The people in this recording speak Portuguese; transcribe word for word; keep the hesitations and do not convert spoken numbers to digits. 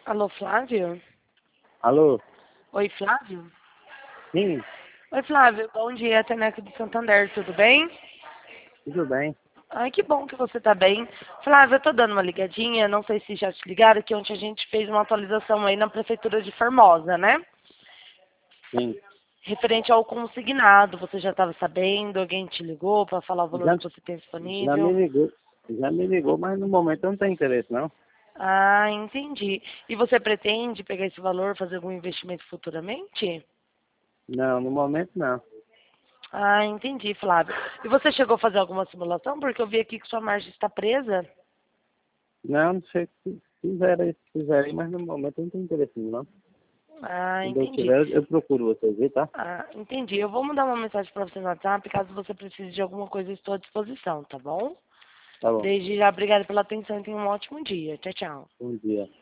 Alô, Flávio? Alô? Oi, Flávio? Sim, Oi, Flávio. Bom dia, Teneco do Santander, tudo bem? tudo bem. Ai, que bom que você tá bem. Flávio, eu tô dando uma ligadinha, não sei se já te ligaram, que ontem a gente fez uma atualização aí na Prefeitura de Formosa, né? Sim. Referente ao consignado, você já estava sabendo? Alguém te ligou para falar o valor Já, que você tem já me disponível? ligou. Já me ligou, mas no momento eu não tenho interesse, não. Ah, entendi. E você pretende pegar esse valor, fazer algum investimento futuramente? Não, no momento não. Ah, entendi, Flávio. E você chegou a fazer alguma simulação? Porque eu vi aqui que sua margem está presa. Não, não sei se fizerem, se fizerem, mas no momento eu não tenho interesse, não. Ah, Quando eu entendi. tiver, eu procuro vocês, viu, tá? Ah, entendi. Eu vou mandar uma mensagem para você no WhatsApp, caso você precise de alguma coisa, eu estou à disposição, tá bom? Tá bom. Desde já, obrigada pela atenção e tenha um ótimo dia. Tchau, tchau. Bom dia.